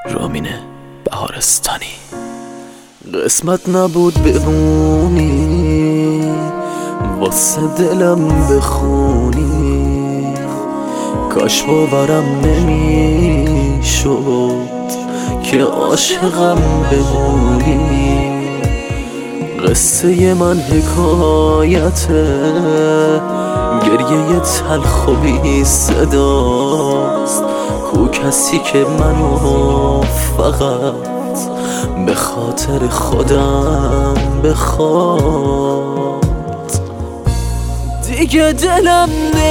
رامین بهارستانی. قسمت نبود بمونی واسه دلم بخونی، کاش باورم نمیشد که عاشقم بمونی. قصه من حکایته، گریه تلخ و بی صداست. کو کسی که منو فقط به خاطر خودم بخواد. دیگه دلم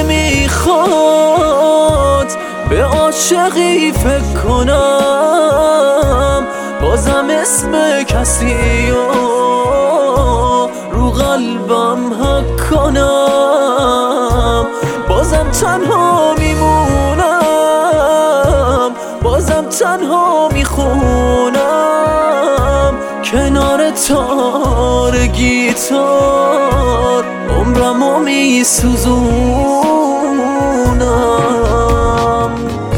نمیخواد به عاشقی فکر کنم، بازم اسم کسی رو قلبم حک کنم. بازم تنها میمونم، بازم تنها میخونم کنار تار گیتار، عمرمو میسوزونم.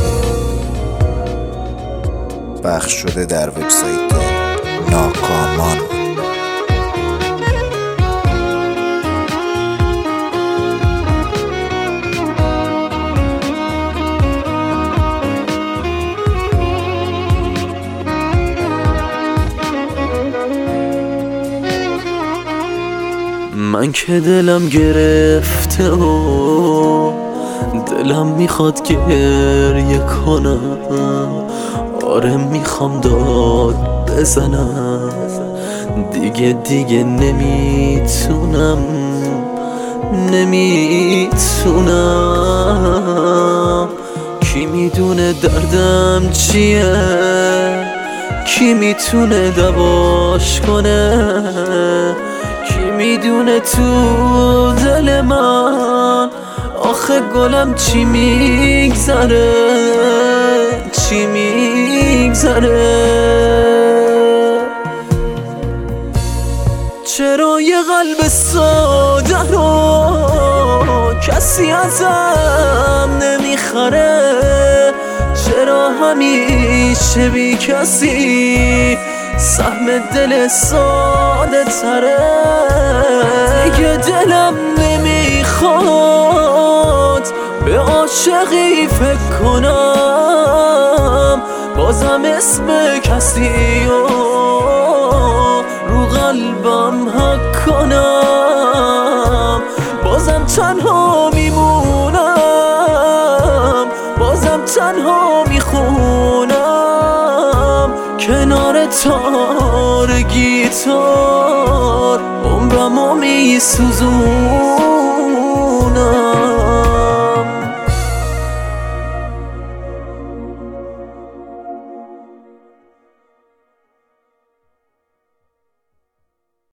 پخش شده در وبسایت ناکامان. من که دلم گرفته و دلم میخواد گریه کنم. آره میخوام داد بزنم، دیگه نمیتونم. کی میدونه دردم چیه، کی میتونه دواش کنه، کی میدونه تو دل من آخه گلم چی میگذره، چی میگذره. چرا یه قلب ساده رو کسی ازم نمیخره، چرا همیشه بی کسی سهم دل ساده تره. دیگه دلم نمیخواد به عاشقی فکر کنم، بازم اسم کسی رو قلبم حک کنم. بازم تنها میمونم، بازم تنها میخونم کنار تار گیتار، عمرمو میسوزونم.